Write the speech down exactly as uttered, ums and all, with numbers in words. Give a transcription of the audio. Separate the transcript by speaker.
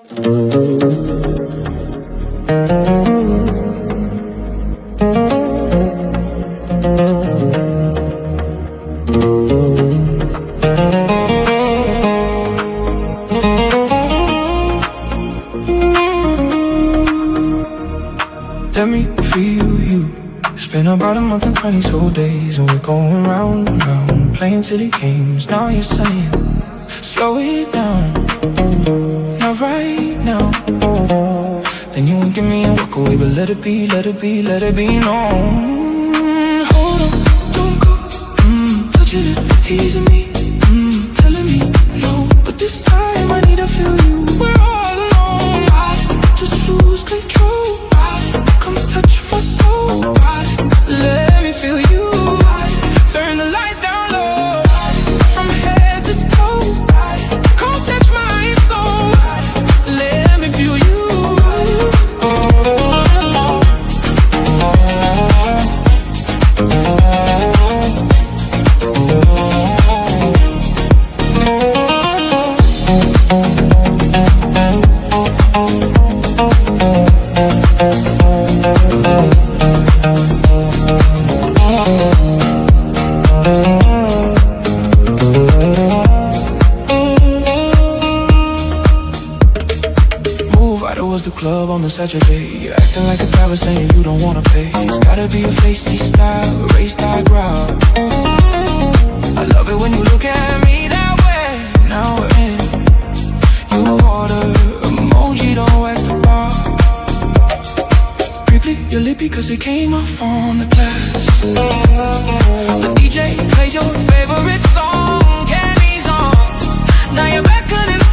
Speaker 1: Let me feel you. It's been about a month and twenty so days, and we're going round and round, playing silly games. Now you're saying, slow it down, not right now. Then you won't give me a walk away, but let it be, let it be, let it be known. Hold on, don't go, mm, touching it, teasing me, mm, telling me no, but this time I need to feel you. We're all alone, I just lose control. Come touch my soul, let me feel you. Turn the lights down low, from head to toe. Come touch my soul, let me feel you. The club on the Saturday, you're acting like a driver saying you don't wanna pay. It's gotta be a feisty style, race that growl. I love it when you look at me that way. Now we're in, you order emoji, don't at the bar. Briefly, your lippy cause it came off on the glass. The D J plays your favorite song, Kenny's on. Now you're back cutting